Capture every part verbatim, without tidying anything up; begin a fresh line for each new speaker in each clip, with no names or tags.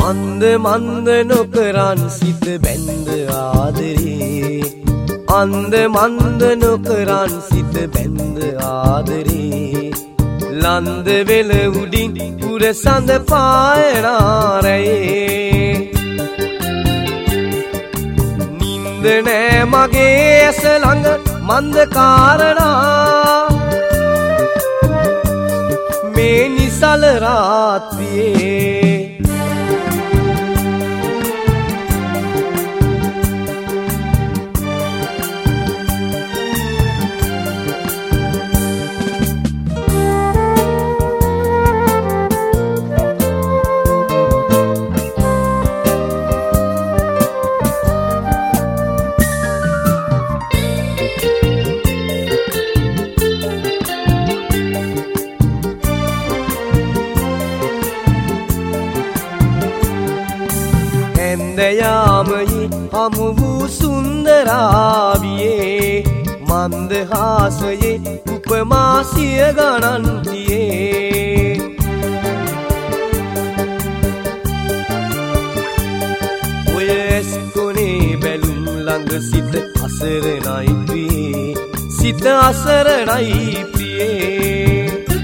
අන්ද මන්ද නොකරන් සිත බැඳ ආදරේ අන්ද මන්ද නොකරන් සිත බැඳ ආදරේ ලන්ද වෙල උඩින් පුර සඳ පායනාරයේ නින්ද නෑ මගේ ඇස ළඟ මන්ද කාරණා මේ නිසල රාත්‍රියේ යාමයේ හමු වූ සුන්දරාවියේ මන්දහාසයේ උපමා සිය ගණන් තියේ ඔය ඇස් කොනේ බැලුම් ළඟ සිත අසරණයි ප්‍රියේ සිත අසරණයි ප්‍රියේ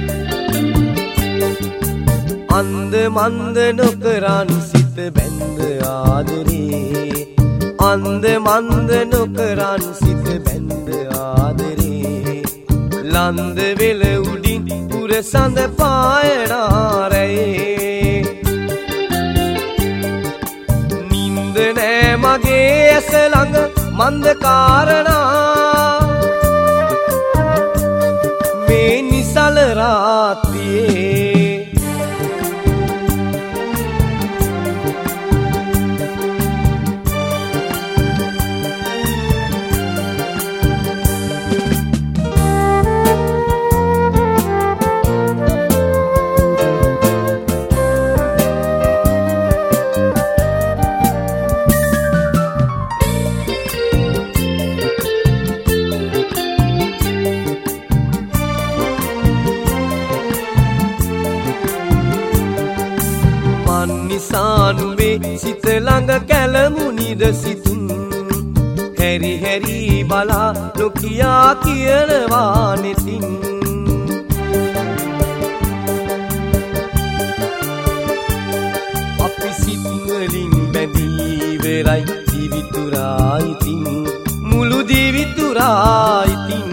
අන්ද මන්ද නොකරන් සිත බැඳ ආදරේ අන්ද මන්ද නොකරන් සිත බැඳ ආදරේ ලන්ද වෙල උඩින් පුර සඳ පායනාරයේ නින්ද නෑ මගේ ඇස ළඟ මන්ද කාරණා මේ නිසල රාත්‍රියේ නිසානුවේ සිත ළඟ කැළමුනිද සිතුන් හැරි හැරි බලා නොකියා කියනවා නෙතින් අපි සිත් වලින් බැඳී වෙරයි දිවිතුරා ඉතින් මුළු දිවිතුරා ඉතින්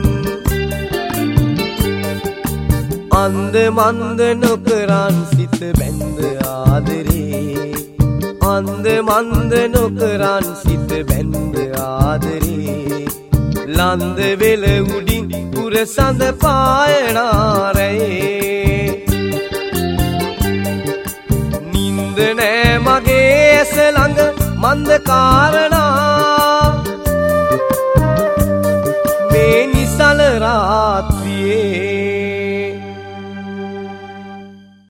අන්ද මන්ද නොකරන් සිත බැඳ ආදරේ අන්ද මන්ද නොකරන් සිත බැඳ ආදරේ ලන්ද වෙල උඩින් පුර සඳ පායනාරයේ නින්ද නෑ මගේ ඇස ළඟ මන්ද කාරණා මේ නිසල රාත්